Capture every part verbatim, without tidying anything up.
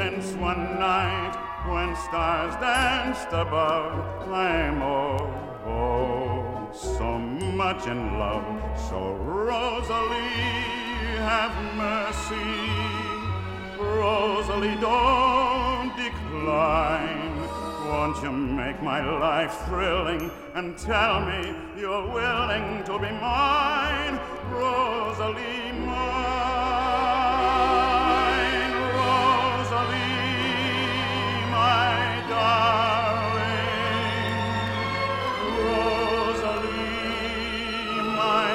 since one night when stars danced above. I'm oh, oh, so much in love. So Rosalie, have mercy. Rosalie, don't decline. Won't you make my life thrilling and tell me you're willing to be mine, Rosalie, mine, Rosalie, my darling, Rosalie, my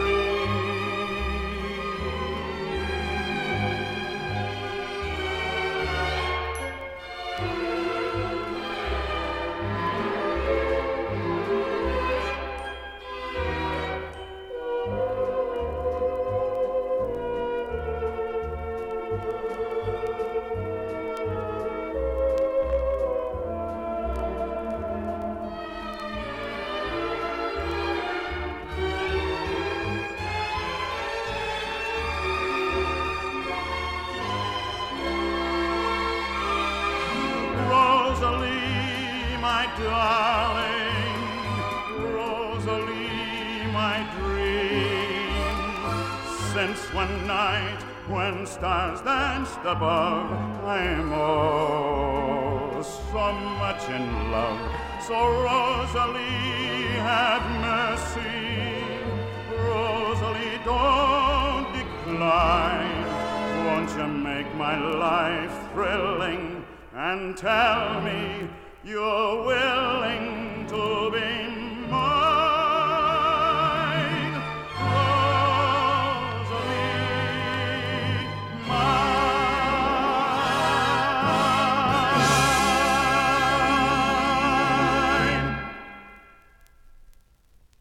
Rosalie, my darling, Rosalie, my dream. Since one night when stars danced above, I'm oh, so much in love. So Rosalie, have mercy. Rosalie, don't decline. Won't you make my life thrilling and tell me you're willing to be